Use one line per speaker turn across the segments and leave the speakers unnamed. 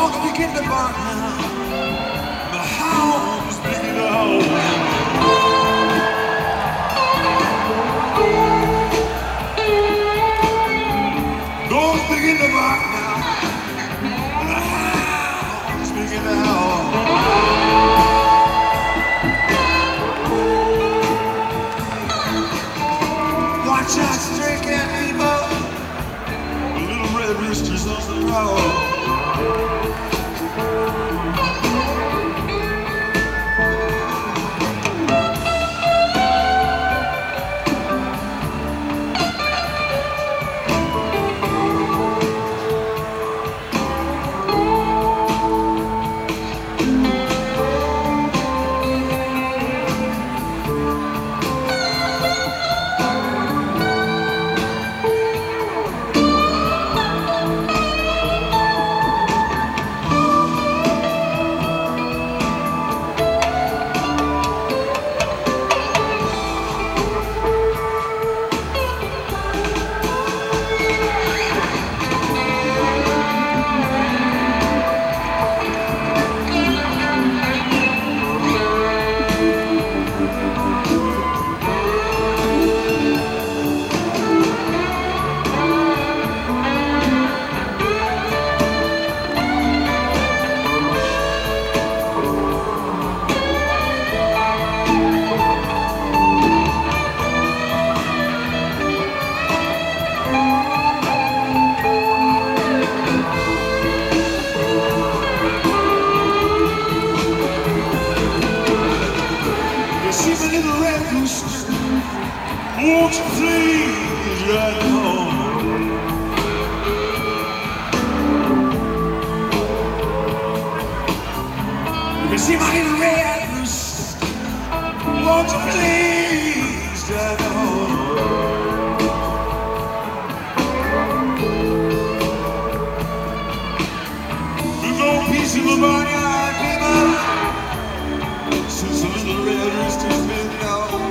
dogs begin to bark now. The hounds begin to howl. Dogs begin to bark now. The hounds begin to howl. Watch out, stray cat people. The little red roosters on the road. Won't you please ride home? You see my little red rooster. Won't you please ride home? There's no peace in the barnyard, people, since the little red rooster's been gone.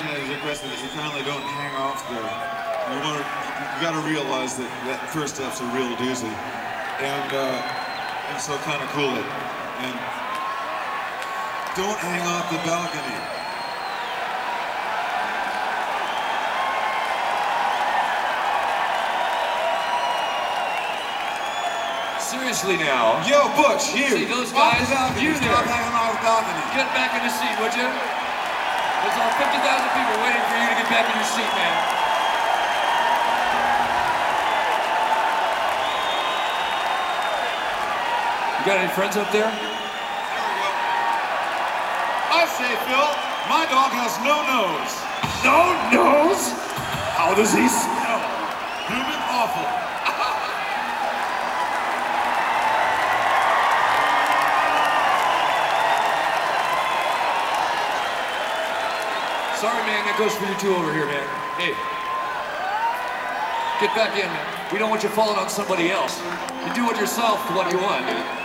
imagine as aggressive as you finally don't hang off there. You got to realize that that first step's a real doozy, and so kind of cool it. And don't hang off the balcony.
Seriously now.
Yo, Butch, you.
See those guys? You there.
Stop hanging off the balcony.
Get back in the seat, would you? There's all 50,000 people waiting for you to get back in your seat, man. You got any friends up there?
There we go. I say, Phil, my dog has no nose.
No nose? How does he smell?
Human awful.
Sorry, man, that goes for you two over here, man. Hey, get back in, man. We don't want you falling on somebody else. You do it yourself for what you want, dude.